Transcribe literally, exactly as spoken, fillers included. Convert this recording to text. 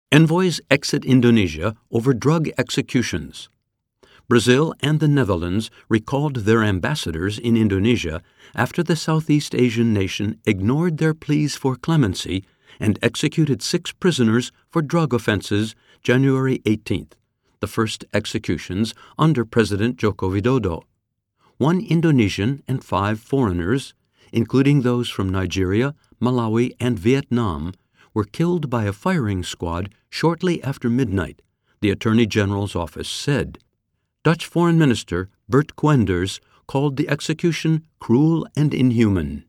Envoys exit Indonesia over drug executions. Brazil and the Netherlands recalled their ambassadors in Indonesia after the Southeast Asian nation ignored their pleas for clemency and executed six prisoners for drug offenses January eighteenth, the first executions under President Joko Widodo. One Indonesian and five foreigners, including those from Nigeria, Malawi, and Vietnam, were killed by a firing squad shortly after midnight, the Attorney General's office said. Dutch Foreign Minister Bert Koenders called the execution cruel and inhuman.